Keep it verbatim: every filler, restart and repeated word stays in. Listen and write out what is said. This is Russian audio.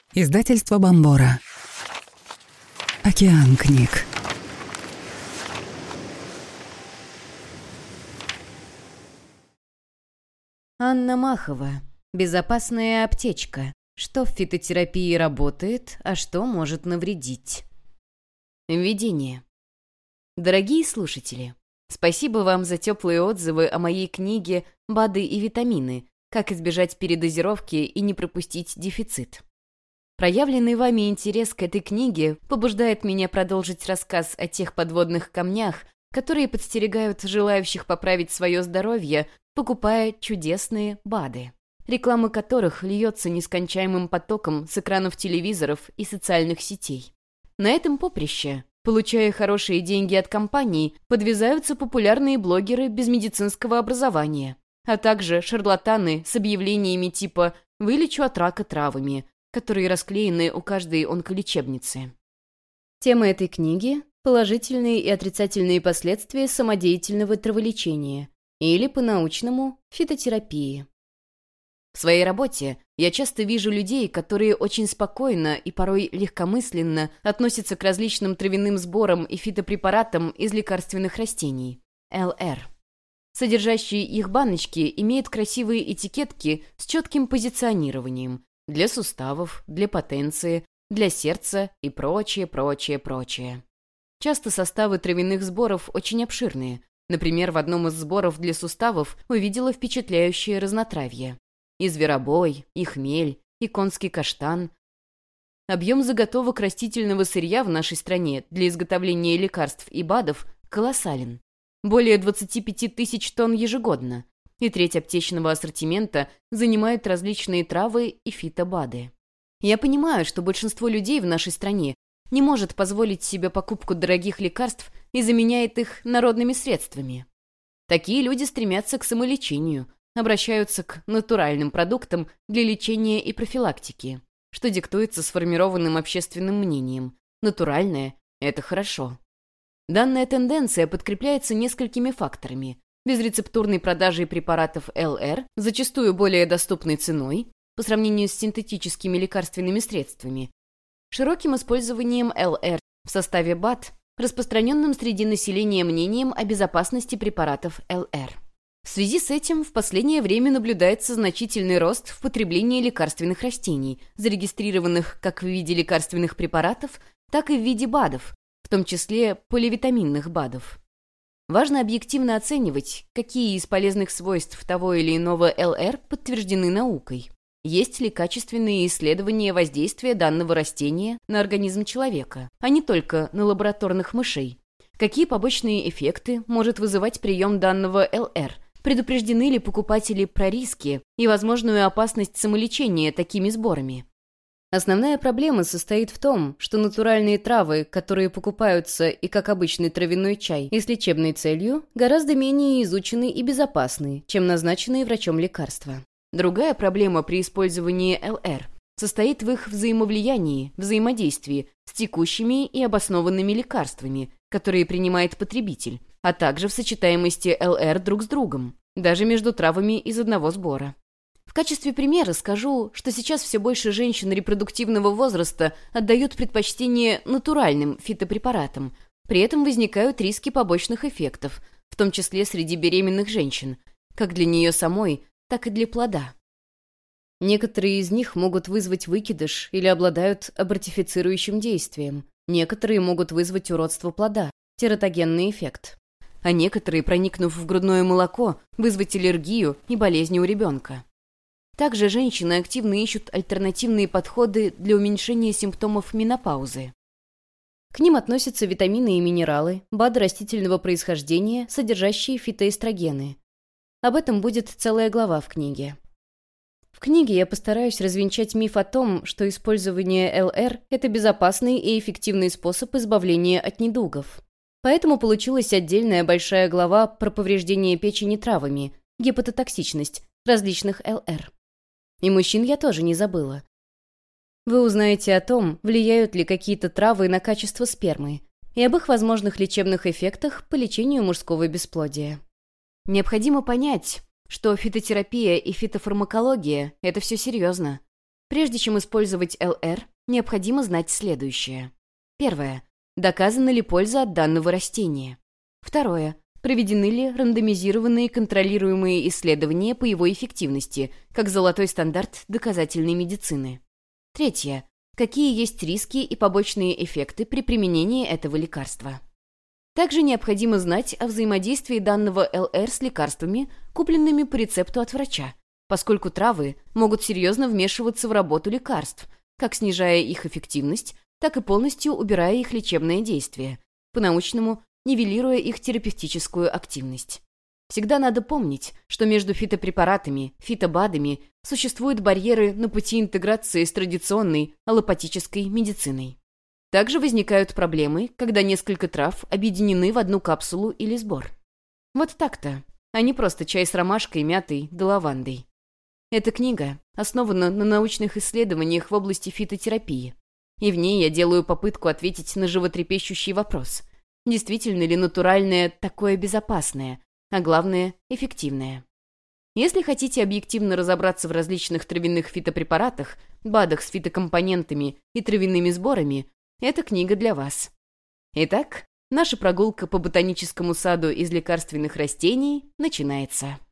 Издательство Бомбора. Океан книг. Анна Махова. Безопасная аптечка. Что в фитотерапии работает, а что может навредить. Введение. Дорогие слушатели, спасибо вам за теплые отзывы о моей книге «БАДы и витамины. Как избежать передозировки и не пропустить дефицит». Проявленный вами интерес к этой книге побуждает меня продолжить рассказ о тех подводных камнях, которые подстерегают желающих поправить свое здоровье, покупая чудесные БАДы, реклама которых льется нескончаемым потоком с экранов телевизоров и социальных сетей. На этом поприще, получая хорошие деньги от компаний, подвязаются популярные блогеры без медицинского образования, а также шарлатаны с объявлениями типа «вылечу от рака травами», которые расклеены у каждой онколечебницы. Тема этой книги – положительные и отрицательные последствия самодеятельного траволечения, или, по-научному, фитотерапии. В своей работе я часто вижу людей, которые очень спокойно и порой легкомысленно относятся к различным травяным сборам и фитопрепаратам из лекарственных растений – эл эр. Содержащие их баночки имеют красивые этикетки с четким позиционированием для суставов, для потенции, для сердца и прочее, прочее, прочее. Часто составы травяных сборов очень обширные. Например, в одном из сборов для суставов увидела впечатляющее разнотравье. И зверобой, и хмель, и конский каштан. Объем заготовок растительного сырья в нашей стране для изготовления лекарств и БАДов колоссален. Более двадцати пяти тысяч тонн ежегодно. И треть аптечного ассортимента занимают различные травы и фитобады. Я понимаю, что большинство людей в нашей стране не может позволить себе покупку дорогих лекарств и заменяет их народными средствами. Такие люди стремятся к самолечению, обращаются к натуральным продуктам для лечения и профилактики, что диктуется сформированным общественным мнением. Натуральное – это хорошо. Данная тенденция подкрепляется несколькими факторами: безрецептурной продажей препаратов эл эр, зачастую более доступной ценой по сравнению с синтетическими лекарственными средствами, широким использованием эл эр в составе БАД, распространенным среди населения мнением о безопасности препаратов эл эр. В связи с этим в последнее время наблюдается значительный рост в потреблении лекарственных растений, зарегистрированных как в виде лекарственных препаратов, так и в виде БАДов, в том числе поливитаминных БАДов. Важно объективно оценивать, какие из полезных свойств того или иного эл эр подтверждены наукой. Есть ли качественные исследования воздействия данного растения на организм человека, а не только на лабораторных мышей? Какие побочные эффекты может вызывать прием данного эл эр? Предупреждены ли покупатели про риски и возможную опасность самолечения такими сборами? Основная проблема состоит в том, что натуральные травы, которые покупаются и как обычный травяной чай и с лечебной целью, гораздо менее изучены и безопасны, чем назначенные врачом лекарства. Другая проблема при использовании эл эр состоит в их взаимовлиянии, взаимодействии с текущими и обоснованными лекарствами, которые принимает потребитель, а также в сочетаемости эл эр друг с другом, даже между травами из одного сбора. В качестве примера скажу, что сейчас все больше женщин репродуктивного возраста отдают предпочтение натуральным фитопрепаратам, при этом возникают риски побочных эффектов, в том числе среди беременных женщин, как для нее самой, так и для плода. Некоторые из них могут вызвать выкидыш или обладают абортифицирующим действием, некоторые могут вызвать уродство плода, тератогенный эффект, а некоторые, проникнув в грудное молоко, вызвать аллергию и болезни у ребенка. Также женщины активно ищут альтернативные подходы для уменьшения симптомов менопаузы. К ним относятся витамины и минералы, БАДы растительного происхождения, содержащие фитоэстрогены. Об этом будет целая глава в книге. В книге я постараюсь развенчать миф о том, что использование эл эр – это безопасный и эффективный способ избавления от недугов. Поэтому получилась отдельная большая глава про повреждение печени травами, гепатотоксичность различных эл эр. И мужчин я тоже не забыла. Вы узнаете о том, влияют ли какие-то травы на качество спермы, и об их возможных лечебных эффектах по лечению мужского бесплодия. Необходимо понять, что фитотерапия и фитофармакология – это все серьезно. Прежде чем использовать эл эр, необходимо знать следующее. Первое. Доказана ли польза от данного растения? Второе. Проведены ли рандомизированные контролируемые исследования по его эффективности, как золотой стандарт доказательной медицины? Третье. Какие есть риски и побочные эффекты при применении этого лекарства? Также необходимо знать о взаимодействии данного эл эр с лекарствами, купленными по рецепту от врача, поскольку травы могут серьезно вмешиваться в работу лекарств, как снижая их эффективность, так и полностью убирая их лечебное действие, по-научному нивелируя их терапевтическую активность. Всегда надо помнить, что между фитопрепаратами, фитобадами существуют барьеры на пути интеграции с традиционной аллопатической медициной. Также возникают проблемы, когда несколько трав объединены в одну капсулу или сбор. Вот так-то, а не просто чай с ромашкой, мятой да лавандой. Эта книга основана на научных исследованиях в области фитотерапии, и в ней я делаю попытку ответить на животрепещущий вопрос: действительно ли натуральное такое безопасное, а главное — эффективное? Если хотите объективно разобраться в различных травяных фитопрепаратах, БАДах с фитокомпонентами и травяными сборами, эта книга для вас. Итак, наша прогулка по ботаническому саду из лекарственных растений начинается.